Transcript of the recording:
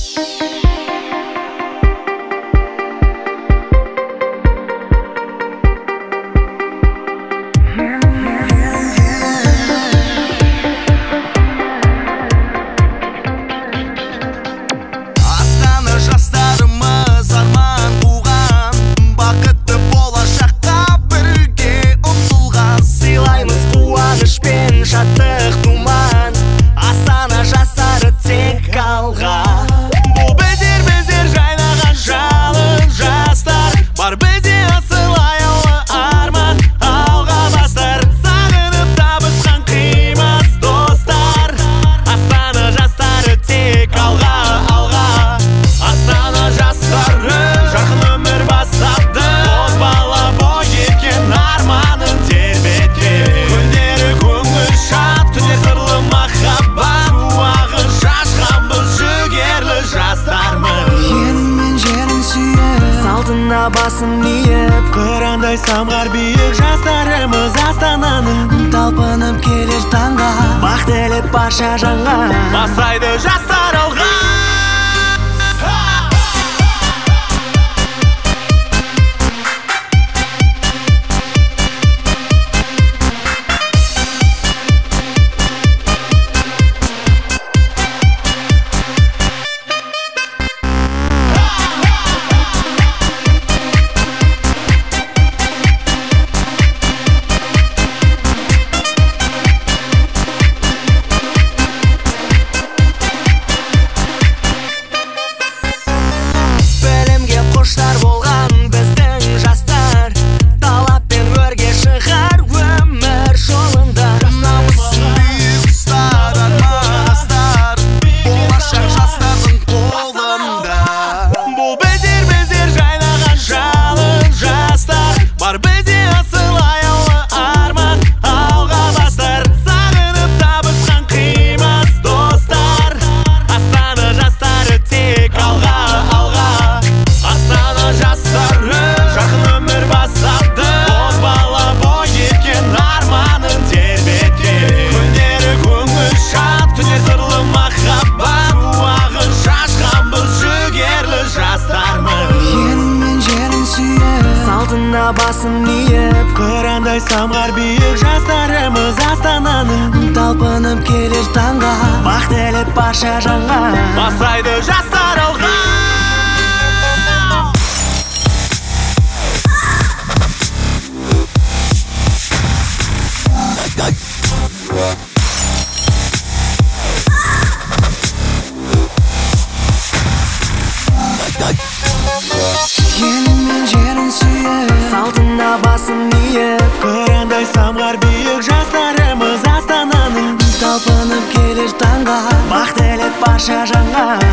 Басын иіп қырандай самғар биік жастарымыз астананың талпынып келер таңға бақ тілеп барша жанға бастайды жастар алға. Құштар болған біздің жастар талаппен өрге шығар өмір жолында. Жастарымыздың биік ұстар армастар болашақ жастардың қолында. Бұл біздер жайлаған жалын жастар бар бізде асыл аяулы арман алға бастар. Сағынып табысқан қимас достар, Астана жастары тек алға. Жастары жақын өмір бастады, бозбала бой жеткен арманын тербеткен. күндері көңіл шат, түне сырлы махаббат уағын шашқан біз жігерлі жастармыз. Елің мен жерін сүйіп Салтына басын иіп қырандай самғар биік жастарымыз астананың талпынып келер таңға бақ тілеп барша жанға бастайды жастар алға. Елің мен жерін сүйіп Салтына басын иіп қырандай самғар биік жастарымыз астананың талпынып келер таңға бақ тілеп барша жанға